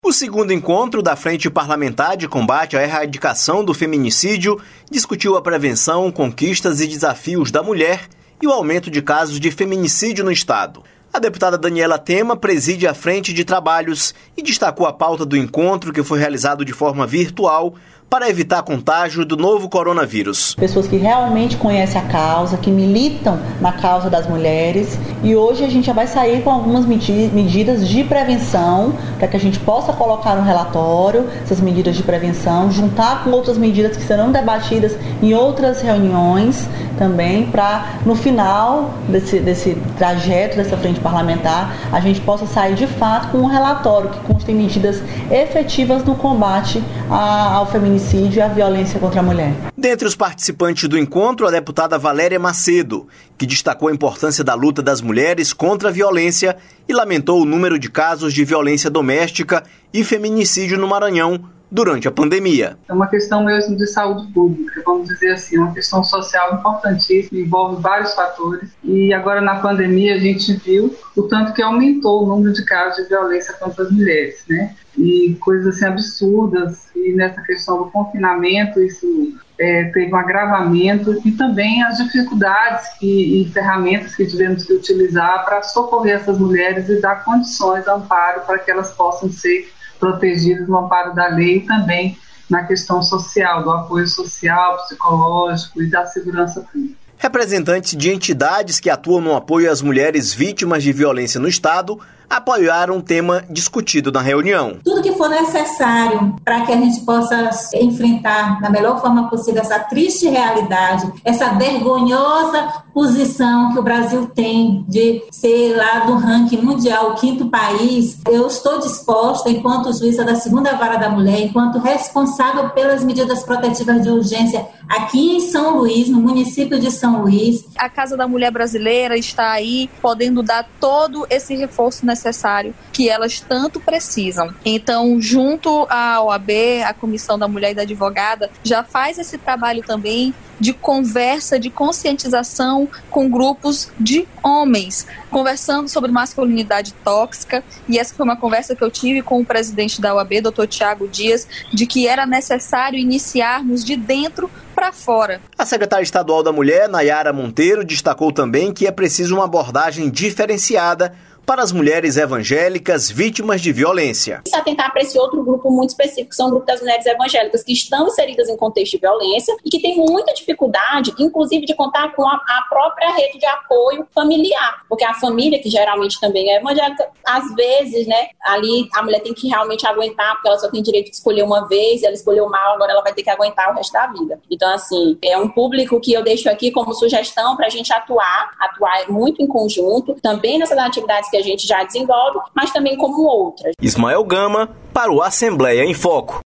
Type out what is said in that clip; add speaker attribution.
Speaker 1: O segundo encontro da Frente Parlamentar de Combate à Erradicação do Feminicídio discutiu a prevenção, conquistas e desafios da mulher e o aumento de casos de feminicídio no Estado. A deputada Daniela Tema preside a frente de trabalhos e destacou a pauta do encontro, que foi realizado de forma virtual, para evitar contágio do novo coronavírus.
Speaker 2: Pessoas que realmente conhecem a causa, que militam na causa das mulheres, e hoje a gente já vai sair com algumas medidas de prevenção, para que a gente possa colocar no relatório essas medidas de prevenção, juntar com outras medidas que serão debatidas em outras reuniões também, para no final desse trajeto dessa frente parlamentar, a gente possa sair de fato com um relatório que conste medidas efetivas no combate ao feminicídio e à violência contra a mulher.
Speaker 1: Dentre os participantes do encontro, a deputada Valéria Macedo, que destacou a importância da luta das mulheres contra a violência e lamentou o número de casos de violência doméstica e feminicídio no Maranhão durante a pandemia.
Speaker 3: É uma questão mesmo de saúde pública, vamos dizer assim, uma questão social importantíssima, envolve vários fatores, e agora na pandemia a gente viu o tanto que aumentou o número de casos de violência contra as mulheres, né? E coisas assim absurdas, e nessa questão do confinamento isso teve um agravamento, e também as dificuldades e ferramentas que tivemos que utilizar para socorrer essas mulheres e dar condições, amparo para que elas possam ser protegidas no amparo da lei, e também na questão social, do apoio social, psicológico e da segurança pública.
Speaker 1: Representantes de entidades que atuam no apoio às mulheres vítimas de violência no Estado apoiaram o tema discutido na reunião.
Speaker 4: Tudo que for necessário para que a gente possa enfrentar da melhor forma possível essa triste realidade, essa vergonhosa posição que o Brasil tem de ser lá do ranking mundial, o 5º país, eu estou disposta, enquanto juíza da 2ª Vara da Mulher, enquanto responsável pelas medidas protetivas de urgência aqui em São Luís, no município de São Luís. A Casa da Mulher Brasileira está aí podendo dar todo esse reforço necessário que elas tanto precisam. Então, junto à OAB, a Comissão da Mulher e da Advogada, já faz esse trabalho também de conversa, de conscientização com grupos de homens, conversando sobre masculinidade tóxica, e essa foi uma conversa que eu tive com o presidente da OAB, Dr. Tiago Dias, de que era necessário iniciarmos de dentro para fora.
Speaker 1: A secretária estadual da Mulher, Nayara Monteiro, destacou também que é preciso uma abordagem diferenciada para as mulheres evangélicas vítimas de violência.
Speaker 5: Se atentar para esse outro grupo muito específico, que são o grupo das mulheres evangélicas que estão inseridas em contexto de violência e que tem muita dificuldade, inclusive, de contar com a própria rede de apoio familiar, porque a família, que geralmente também é evangélica, às vezes, né, ali a mulher tem que realmente aguentar, porque ela só tem direito de escolher uma vez, ela escolheu mal, agora ela vai ter que aguentar o resto da vida. Então, assim, é um público que eu deixo aqui como sugestão para a gente atuar muito em conjunto, também nessas atividades que a gente já desenvolve, mas também como outras.
Speaker 1: Ismael Gama para o Assembleia em Foco.